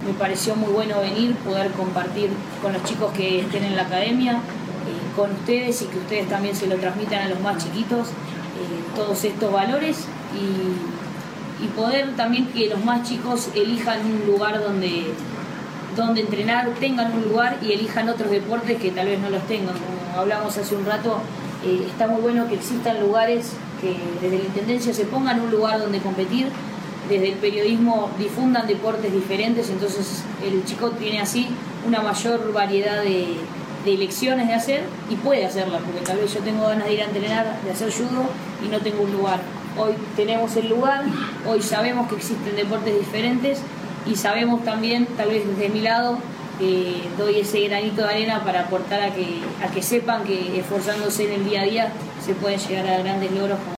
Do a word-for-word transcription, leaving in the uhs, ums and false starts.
me pareció muy bueno venir, poder compartir con los chicos que estén en la academia, eh, con ustedes y que ustedes también se lo transmitan a los más chiquitos, eh, todos estos valores y, y poder también que los más chicos elijan un lugar donde, donde entrenar, tengan un lugar y elijan otros deportes que tal vez no los tengan. Como hablamos hace un rato, eh, está muy bueno que existan lugares que desde la Intendencia se pongan un lugar donde competir, desde el periodismo difundan deportes diferentes, entonces el chico tiene así una mayor variedad de, de elecciones de hacer y puede hacerla, porque tal vez yo tengo ganas de ir a entrenar, de hacer judo y no tengo un lugar. Hoy tenemos el lugar, hoy sabemos que existen deportes diferentes y sabemos también, tal vez desde mi lado, eh, doy ese granito de arena para aportar a que, a que sepan que esforzándose en el día a día se pueden llegar a grandes logros.